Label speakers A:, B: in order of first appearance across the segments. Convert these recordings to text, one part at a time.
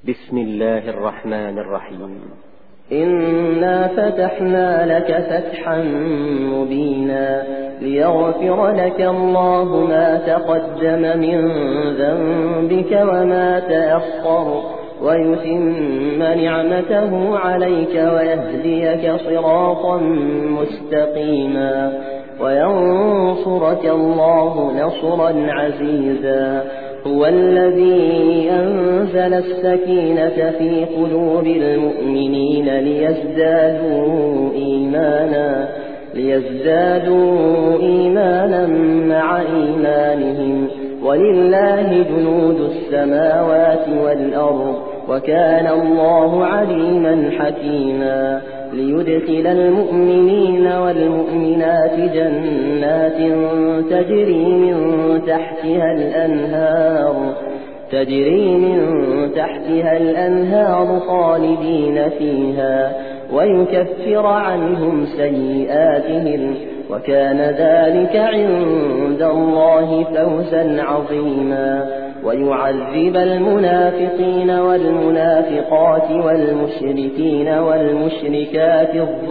A: بسم الله الرحمن الرحيم.
B: إنا فتحنا لك فتحا مبينا ليغفر لك الله ما تقدم من ذنبك وما تأخر ويتم نعمته عليك ويهديك صراطا مستقيما وينصرك الله نصرا عزيزا. هو الذي أنزل السكينة في قلوب المؤمنين ليزدادوا إيمانا مع إيمانهم ولله جنود السماوات والأرض وكان الله عليما حكيما. ليدخل المؤمنين والمؤمنات جنات تجري من تحتها الأنهار خالدين فيها ويكفر عنهم سيئاتهم وكان ذلك عند الله فوزا عظيما. ويعذب المنافقين والمنافقات والمشركين والمشركات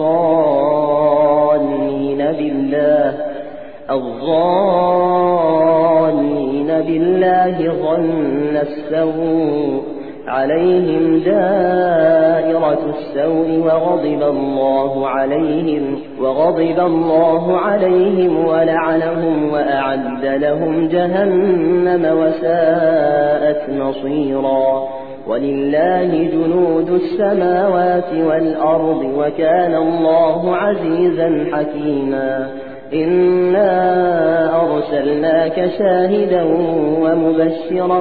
B: الظانين بالله ظن السوء عليهم دائرة السوء وغضب الله عليهم ولعنهم وأعد لهم جهنم وساءت مصيرا. ولله جنود السماوات والأرض وكان الله عزيزا حكيما. إنا أرسلناك شاهدا ومبشرا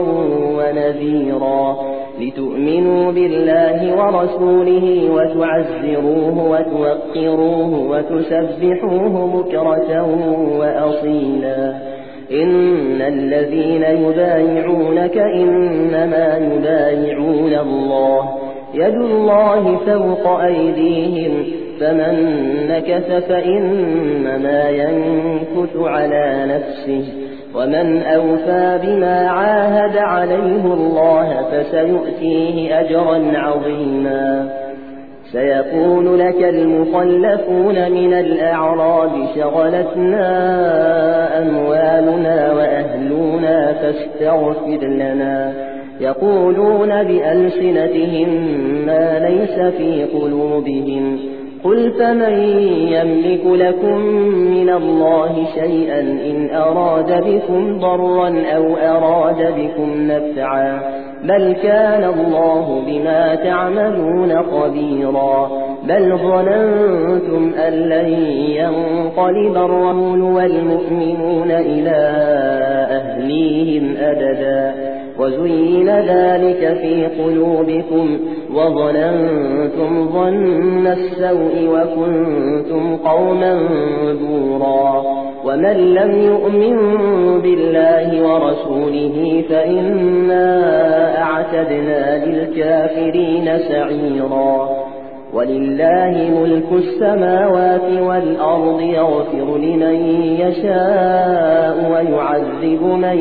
B: ونذيرا لتؤمنوا بالله ورسوله وتعزروه وتوقروه وتسبحوه بكرة وأصيلا. إن الذين يبايعونك إنما يبايعون الله يد الله فوق أيديهم فمن نكث فإنما ينكث على نفسه ومن أوفى بما عاهد عليه الله فسيؤتيه أجرا عظيما. سيقول لك المخلفون من الأعراب شغلتنا أموالنا وأهلنا فاستغفر لنا يقولون بألسنتهم ما ليس في قلوبهم قل فمن يملك لكم من الله شيئا إن أراد بكم ضرا أو أراد بكم نفعا بل كان الله بما تعملون خبيرا. بل ظننتم أن لن ينقلب الرسول والمؤمنون إلى أهليهم أبدا وزين ذلك في قلوبكم وظننتم ظن السوء وكنتم قوما بورا. ومن لم يؤمن بالله ورسوله فإنا أعتدنا للكافرين سعيرا. ولله ملك السماوات والأرض يغفر لمن يشاء ويعذب من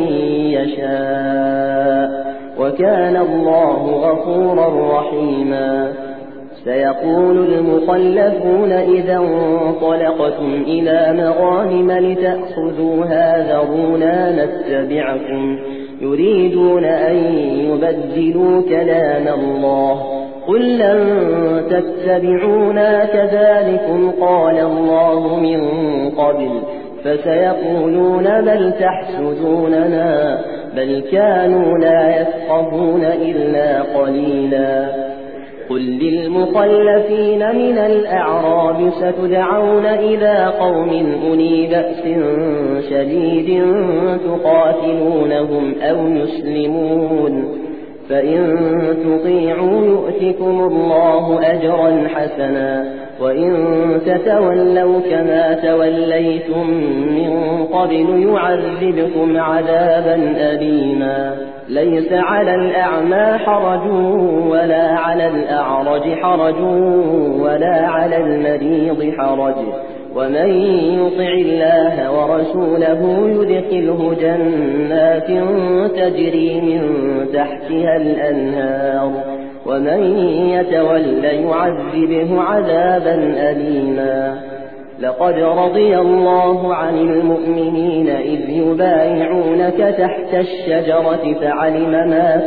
B: يشاء وكان الله غفورا رحيما. سيقول المخلفون إذا انطلقتم إلى مغانم لتأخذوها ذرونا نتبعكم يريدون أن يبدلوا كلام الله قل لن تتبعونا كذلكم قال الله من قبل فسيقولون بل تحسدوننا بل كانوا لا يفقهون إلا قليلا. قل للمخلفين من الأعراب ستدعون إلى قوم أولي بأس شديد تقاتلونهم أو يسلمون فإن تطيعوا يؤتكم الله أجرا حسنا وإن تتولوا كما توليتم من قبل يعذبكم عذابا أليما. ليس على الأعمى حرج ولا على الأعرج حرج ولا على المريض حرج ومن يطع الله ورسوله يدخله جنات تجري من تحتها الأنهار ومن يتول يعذبه عذابا أليما. لقد رضي الله عن المؤمنين إذ يبايعونك تحت الشجرة فعلم ما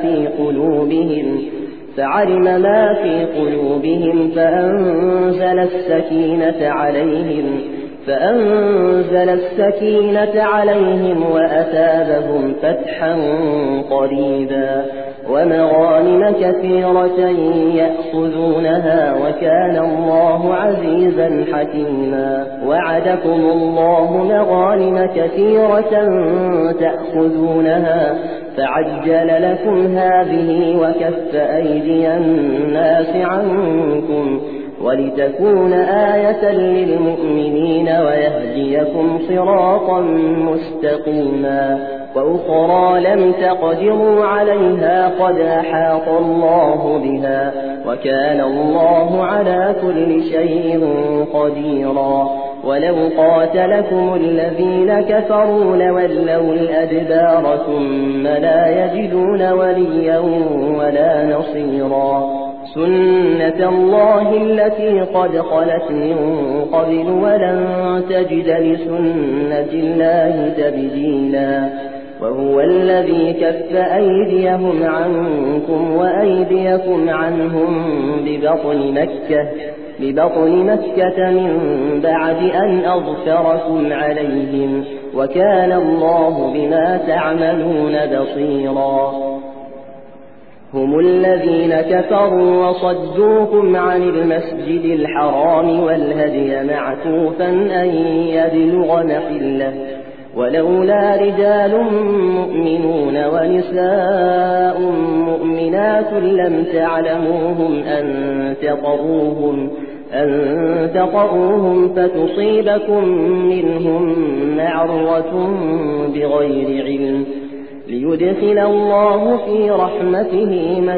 B: في قلوبهم فأنزل السكينة عليهم وأثابهم فتحا قريبا ومغانم كثيرة يأخذونها وكان الله عزيزا حكيما. وعدكم الله مغانم كثيرة تأخذونها فعجل لكم هذه وكف أيدي الناس عنكم ولتكون آية للمؤمنين ويهديكم صراطا مستقيما. وأخرى لم تقدروا عليها قد أحاط الله بها وكان الله على كل شيء قديرا. ولو قاتلكم الذين كفروا لولوا الأدبار ثم لا يجدون وليا ولا نصيرا. سنة الله التي قد خلت من قبل ولن تجد لسنة الله تبديلا. وهو الذي كف أيديهم عنكم وأيديكم عنهم ببطن مكة من بعد أن أظفركم عليهم وكان الله بما تعملون بصيرا. هم الذين كفروا وصدوكم عن المسجد الحرام والهدي معكوفا أن يبلغ محله ولولا رجال مؤمنون ونساء مؤمنات لم تعلموهم أن تطؤوهم فتصيبكم منهم معرة بغير علم ليدخل الله في رحمته من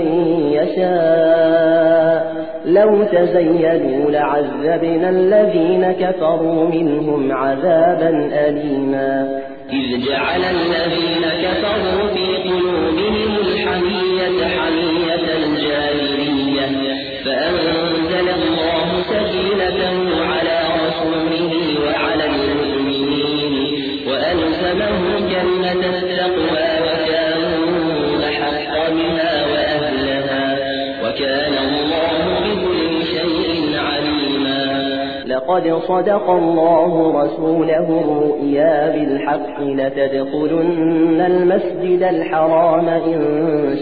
B: يشاء. لو تزيلوا لعذبنا الذين كفروا منهم عذابا أليما.
C: إذ جعل الذين كفروا في قلوبهم الحمية حمية الجاهلية فأنزل الله سكينته على رسوله وعلى المؤمنين وألزمهم جنة التقوى وكانوا أحق بها وأهلها وكان الله بكل شيء عليما.
B: لقد صدق الله رسوله الرؤيا بالحق لتدخلن المسجد الحرام إن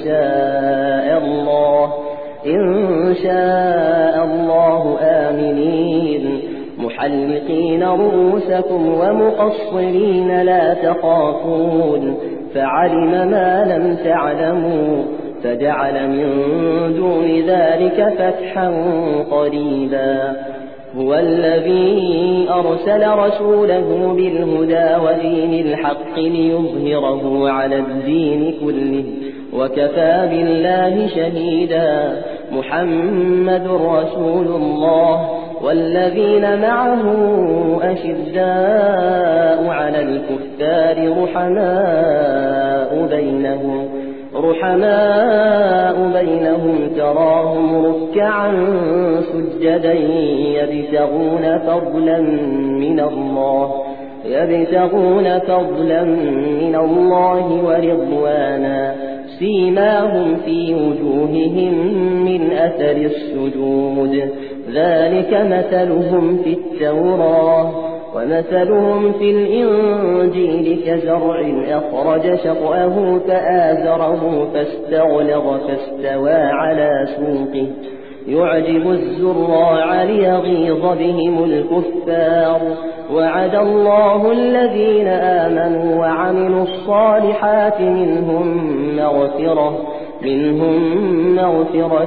B: شاء الله آمنين محلقين رؤوسكم ومقصرين لا تخافون فعلم ما لم تعلموا فجعل من دون ذلك فتحا قريبا. هو الذي أرسل رسوله بالهدى ودين الحق ليظهره على الدين كله وكفى بالله شهيدا. محمد رسول الله والذين معه أشداء على الكفار رحماء بينهم تراهم ركعا سجدا يبتغون فضلا من الله ورضوانا سيماهم في وجوههم من أثر السجود ذلك مثلهم في التوراة ومثلهم في الإنجيل كزرع أخرج شطأه فآزره فاستغلظ فاستوى على سوقه يعجب الزراع ليغيظ بهم الكفار. وعد الله الذين آمنوا وعملوا الصالحات منهم مغفرة